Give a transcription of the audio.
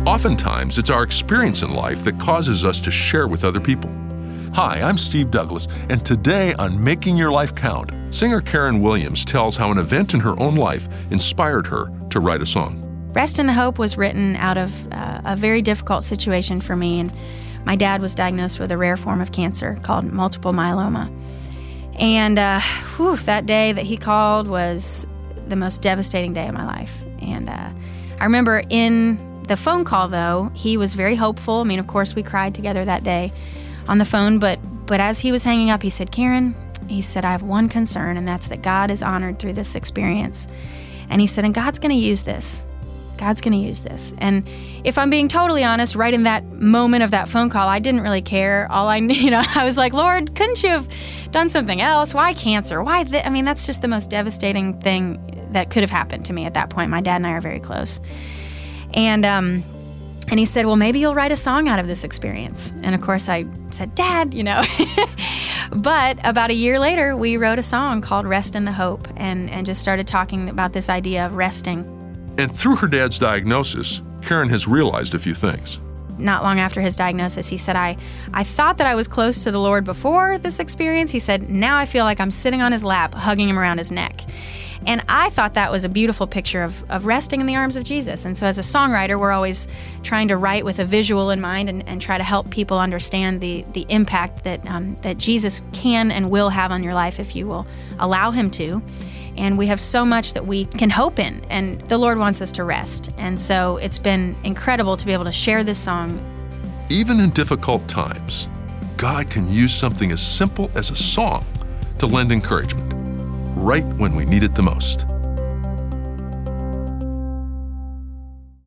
Oftentimes, it's our experience in life that causes us to share with other people. Hi, I'm Steve Douglas, and today on Making Your Life Count, singer Karen Williams tells how an event in her own life inspired her to write a song. Rest in the Hope was written out of a very difficult situation for me, and my dad was diagnosed with a rare form of cancer called multiple myeloma. And that day that he called was the most devastating day of my life. And I remember in the phone call, though, he was very hopeful. I mean, of course, we cried together that day on the phone, but as he was hanging up, he said, "Karen," he said, "I have one concern, and that's that God is honored through this experience." And he said, "And God's going to use this. God's going to use this." And if I'm being totally honest, right in that moment of that phone call, I didn't really care. I was like, "Lord, couldn't you have done something else? Why cancer? Why?" That's just the most devastating thing that could have happened to me at that point. My dad and I are very close. And he said, "Well, maybe you'll write a song out of this experience." And of course I said, "Dad," But about a year later, we wrote a song called Rest in the Hope and just started talking about this idea of resting. And through her dad's diagnosis, Karen has realized a few things. Not long after his diagnosis, he said, I thought that I was close to the Lord before this experience. He said, now I feel like I'm sitting on his lap, hugging him around his neck. And I thought that was a beautiful picture of resting in the arms of Jesus. And so as a songwriter, we're always trying to write with a visual in mind and try to help people understand the impact that Jesus can and will have on your life if you will allow him to. And we have so much that we can hope in, and the Lord wants us to rest. And so it's been incredible to be able to share this song. Even in difficult times, God can use something as simple as a song to lend encouragement, right when we need it the most.